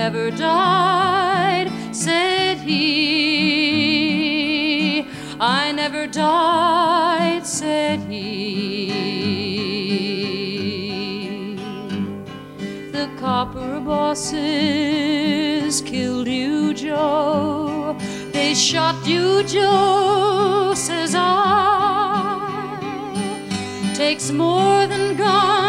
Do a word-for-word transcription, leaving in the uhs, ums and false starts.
never died, said he. I never died, said he. The copper bosses killed you, Joe. They shot you, Joe, says I. Takes more than guns